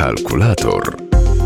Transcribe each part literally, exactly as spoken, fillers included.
Kalkulator.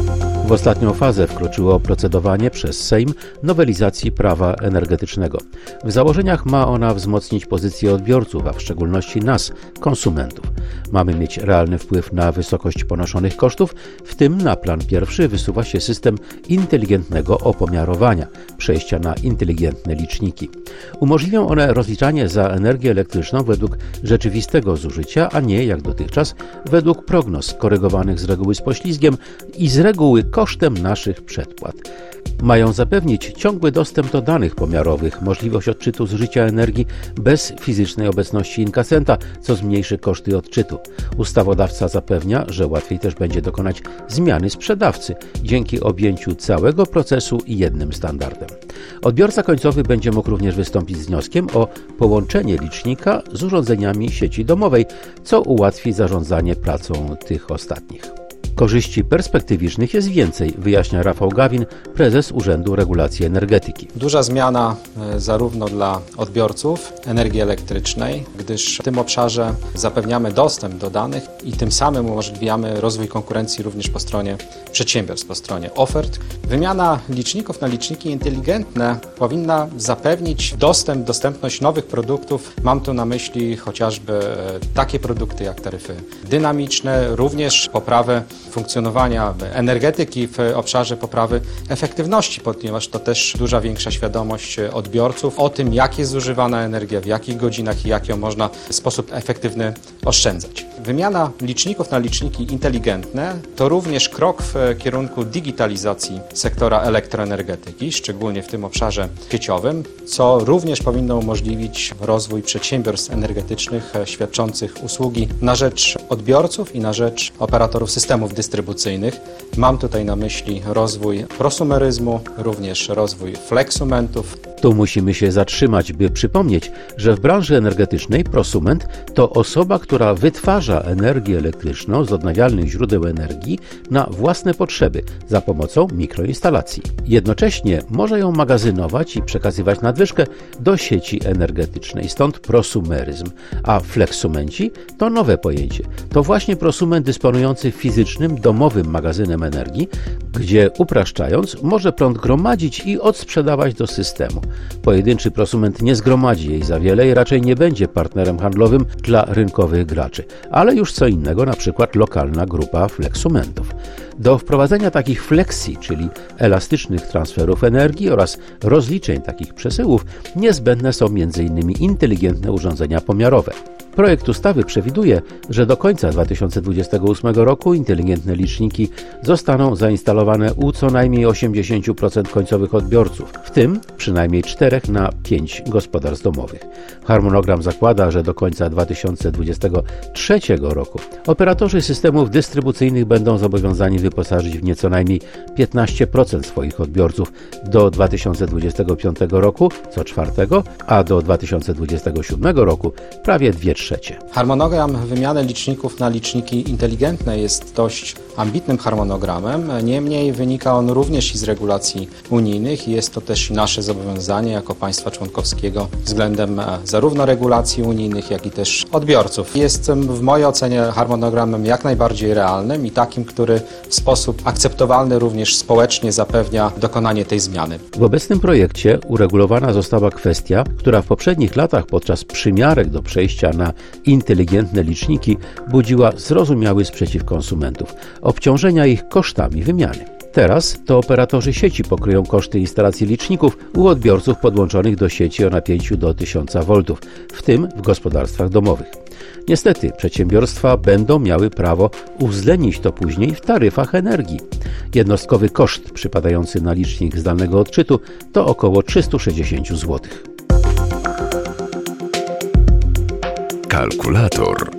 W ostatnią fazę wkroczyło procedowanie przez Sejm nowelizacji prawa energetycznego. W założeniach ma ona wzmocnić pozycję odbiorców, a w szczególności nas, konsumentów. Mamy mieć realny wpływ na wysokość ponoszonych kosztów, w tym na plan pierwszy wysuwa się system inteligentnego opomiarowania, przejścia na inteligentne liczniki. Umożliwią one rozliczanie za energię elektryczną według rzeczywistego zużycia, a nie jak dotychczas według prognoz korygowanych z reguły z poślizgiem i z reguły kosztem naszych przedpłat. Mają zapewnić ciągły dostęp do danych pomiarowych, możliwość odczytu zużycia energii bez fizycznej obecności inkasenta, co zmniejszy koszty odczytu. Ustawodawca zapewnia, że łatwiej też będzie dokonać zmiany sprzedawcy dzięki objęciu całego procesu jednym standardem. Odbiorca końcowy będzie mógł również wystąpić z wnioskiem o połączenie licznika z urządzeniami sieci domowej, co ułatwi zarządzanie pracą tych ostatnich. Korzyści perspektywicznych jest więcej, wyjaśnia Rafał Gawin, prezes Urzędu Regulacji Energetyki. Duża zmiana zarówno dla odbiorców energii elektrycznej, gdyż w tym obszarze zapewniamy dostęp do danych i tym samym umożliwiamy rozwój konkurencji również po stronie przedsiębiorstw, po stronie ofert. Wymiana liczników na liczniki inteligentne powinna zapewnić dostęp, dostępność nowych produktów. Mam tu na myśli chociażby takie produkty jak taryfy dynamiczne, również poprawę funkcjonowania energetyki w obszarze poprawy efektywności, ponieważ to też duża większa świadomość odbiorców o tym, jak jest zużywana energia, w jakich godzinach i jak ją można w sposób efektywny oszczędzać. Wymiana liczników na liczniki inteligentne to również krok w kierunku digitalizacji sektora elektroenergetyki, szczególnie w tym obszarze sieciowym, co również powinno umożliwić rozwój przedsiębiorstw energetycznych świadczących usługi na rzecz odbiorców i na rzecz operatorów systemów dystrybucyjnych. Mam tutaj na myśli rozwój prosumeryzmu, również rozwój flexumentów. Tu musimy się zatrzymać, by przypomnieć, że w branży energetycznej prosument to osoba, która wytwarza energię elektryczną z odnawialnych źródeł energii na własne potrzeby za pomocą mikroinstalacji. Jednocześnie może ją magazynować i przekazywać nadwyżkę do sieci energetycznej, stąd prosumeryzm. A flexumenci to nowe pojęcie. To właśnie prosument dysponujący fizycznym, domowym magazynem energii, gdzie upraszczając może prąd gromadzić i odsprzedawać do systemu. Pojedynczy prosument nie zgromadzi jej za wiele i raczej nie będzie partnerem handlowym dla rynkowych graczy, ale już co innego, na przykład lokalna grupa flexumentów. Do wprowadzenia takich flexi, czyli elastycznych transferów energii oraz rozliczeń takich przesyłów niezbędne są między innymi inteligentne urządzenia pomiarowe. Projekt ustawy przewiduje, że do końca dwa tysiące dwudziestego ósmego roku inteligentne liczniki zostaną zainstalowane u co najmniej osiemdziesiąt procent końcowych odbiorców, w tym przynajmniej czterech na pięć gospodarstw domowych. Harmonogram zakłada, że do końca dwa tysiące dwudziestego trzeciego roku operatorzy systemów dystrybucyjnych będą zobowiązani wyposażyć w nieco najmniej piętnaście procent swoich odbiorców do dwa tysiące dwudziestego piątego roku co czwartego, a do dwa tysiące dwudziestego siódmego roku prawie dwie trzecie. Harmonogram wymiany liczników na liczniki inteligentne jest dość ambitnym harmonogramem, niemniej wynika on również i z regulacji unijnych i jest to też nasze zobowiązanie jako państwa członkowskiego względem zarówno regulacji unijnych, jak i też odbiorców. Jest w mojej ocenie harmonogramem jak najbardziej realnym i takim, który w sposób akceptowalny również społecznie zapewnia dokonanie tej zmiany. W obecnym projekcie uregulowana została kwestia, która w poprzednich latach podczas przymiarek do przejścia na inteligentne liczniki budziła zrozumiały sprzeciw konsumentów, obciążenia ich kosztami wymiany. Teraz to operatorzy sieci pokryją koszty instalacji liczników u odbiorców podłączonych do sieci o napięciu do tysiąca woltów, w tym w gospodarstwach domowych. Niestety przedsiębiorstwa będą miały prawo uwzględnić to później w taryfach energii. Jednostkowy koszt przypadający na licznik zdalnego odczytu to około trzysta sześćdziesiąt złotych. Kalkulator.